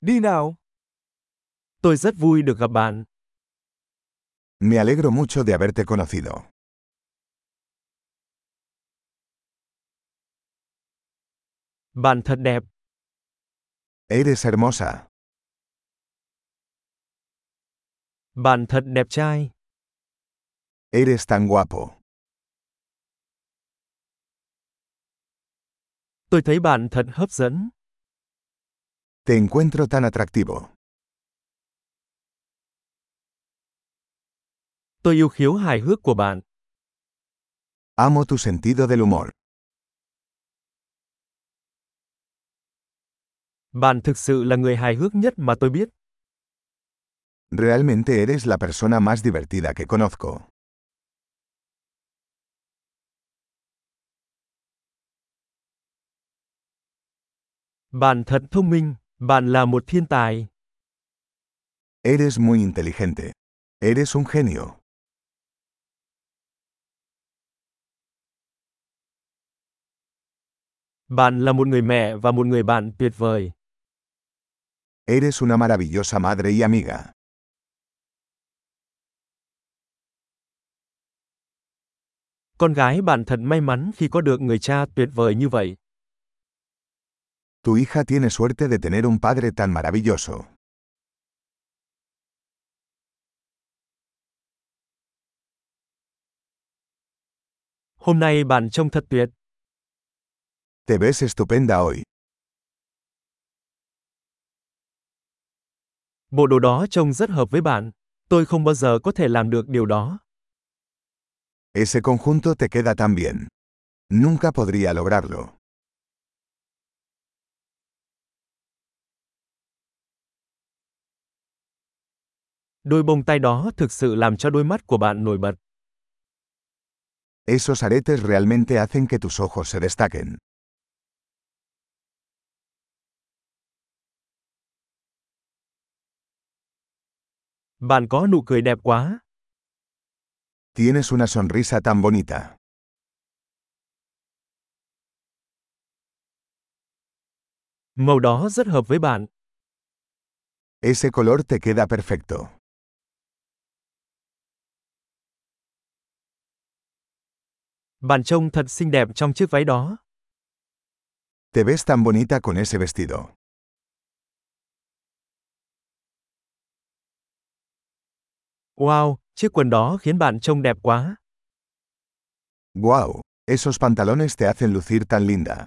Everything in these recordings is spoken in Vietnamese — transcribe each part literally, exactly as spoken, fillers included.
Đi nào. Tôi rất vui được gặp bạn. Me alegro mucho de haberte conocido. Bạn thật đẹp. Eres hermosa. Bạn thật đẹp trai. Eres tan guapo. Tôi thấy bạn thật hấp dẫn. Te encuentro tan atractivo. Tôi yêu khiếu hài hước của bạn. Amo tu sentido del humor. Bạn thực sự là người hài hước nhất mà tôi biết. Realmente eres la persona más divertida que conozco. Bạn thật thông minh. Bạn là một thiên tài. Eres muy inteligente. Eres un genio. Bạn là một người mẹ và một người bạn tuyệt vời. Eres una maravillosa madre y amiga. Con gái bạn thật may mắn khi có được người cha tuyệt vời như vậy. Tu hija tiene suerte de tener un padre tan maravilloso. Hôm nay bạn trông thật tuyệt. Te ves estupenda hoy. Bộ đồ đó trông rất hợp với bạn. Tôi không bao giờ có thể làm được điều đó. Ese conjunto te queda tan bien. Nunca podría lograrlo. Đôi bông tai đó thực sự làm cho đôi mắt của bạn nổi bật. Esos aretes realmente hacen que tus ojos se destaquen. Bạn có nụ cười đẹp quá. Tienes una sonrisa tan bonita. Màu đó rất hợp với bạn. Ese color te queda perfecto. Bạn trông thật xinh đẹp trong chiếc váy đó. Te ves tan bonita con ese vestido. Wow, chiếc quần đó khiến bạn trông đẹp quá. Wow, esos pantalones te hacen lucir tan linda.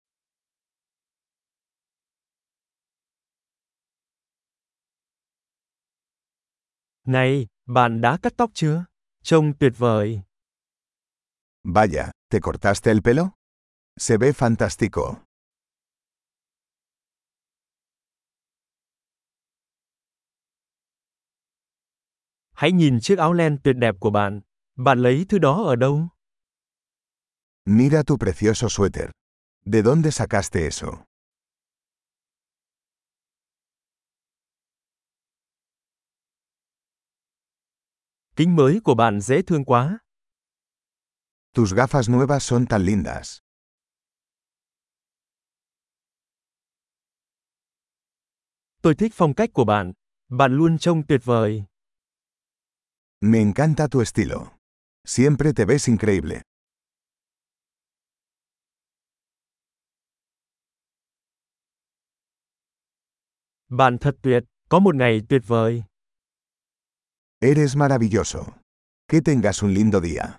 Này, bạn đã cắt tóc chưa? Trông tuyệt vời. Vaya, ¿te cortaste el pelo? Se ve fantástico. Hãy nhìn chiếc áo len tuyệt đẹp của bạn. Bạn lấy thứ đó ở đâu? Mira tu precioso suéter. ¿De dónde sacaste eso? Kính mới của bạn dễ thương quá. Tus gafas nuevas son tan lindas. Tôi thích phong cách của bạn. Bạn luôn trông tuyệt vời. Me encanta tu estilo. Siempre te ves increíble. Bạn thật tuyệt. Có một ngày tuyệt vời. Eres maravilloso. Que tengas un lindo día.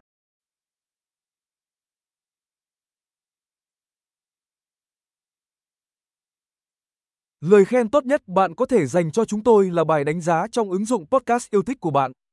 Lời khen tốt nhất bạn có thể dành cho chúng tôi là bài đánh giá trong ứng dụng podcast yêu thích của bạn.